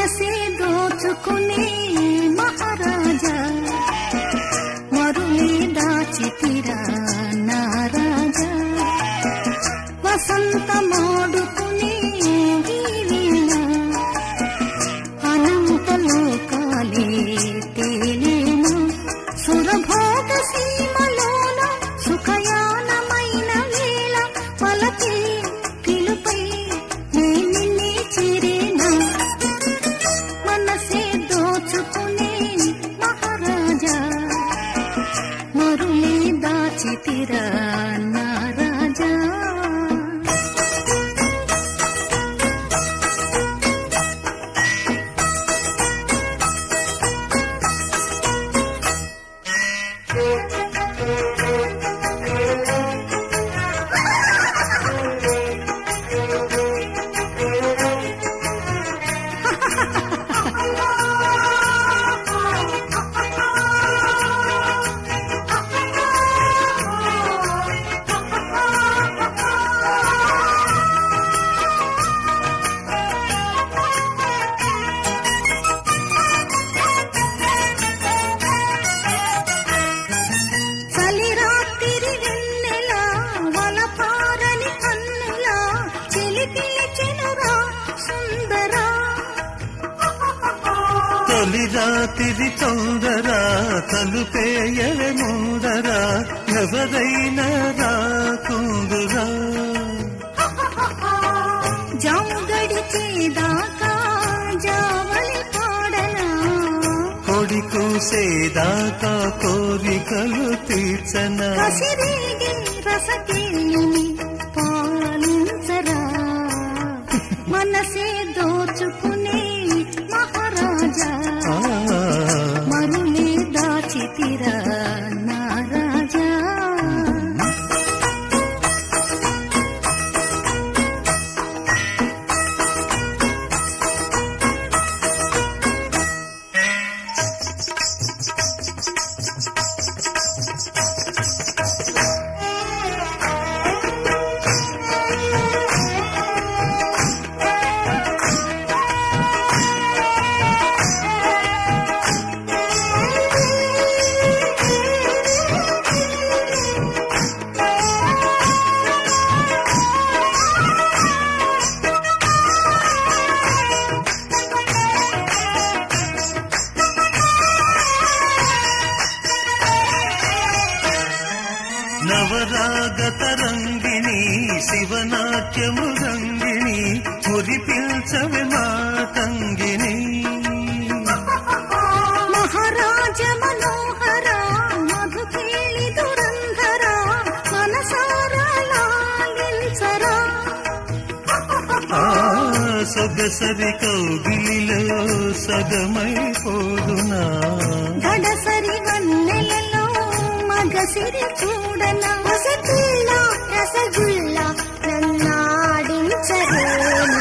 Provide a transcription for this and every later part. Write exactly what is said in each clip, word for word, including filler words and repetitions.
మనసే దోచుకునే మహారాజా మరులే దాచితిరా నా రాజా వసంతమాడుకునే వీణ అనంత లోకాలే తేలేను సురభోగ సీమలోన సుఖయానమైన వేళ పలకే పిలుపై నేనిన్నే చేరేనా మనసే దోచుకునే మహారాజా మరులే దాచితిరా నా రాజా తొలి రాత్రి తొందరా తలుపేయలే ముందరా ఎవరైనా రాకుందురా జాము గడిచేదాకా జావలి పాడనా కొడి కూసేదాకా కోరికలు తీర్చనా కసిరేగే రసకేలిని పాలించరా మనసే దోచుకునే మహారాజా మరులే దాచితిరా నా రాజా నవరాగత రంగిణి శివనాట్యము రంగిణి మురిపిల్చవే మాతంగిని మహారాజ మనోహర మధుకేళి దురంధర మనసారా లాలించరా సొగసరి కౌగిలిలో సగమైపోదునా గడసరి వన్నెలలో మగసిరి చూడనా రసగుల్లా రసగుల్లా నన్నాడించరేను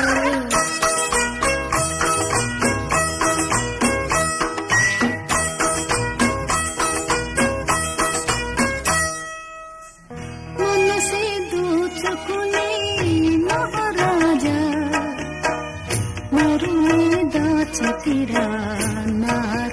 మనసే దోచుకునే మహారాజా మరులే దాచితిరా నా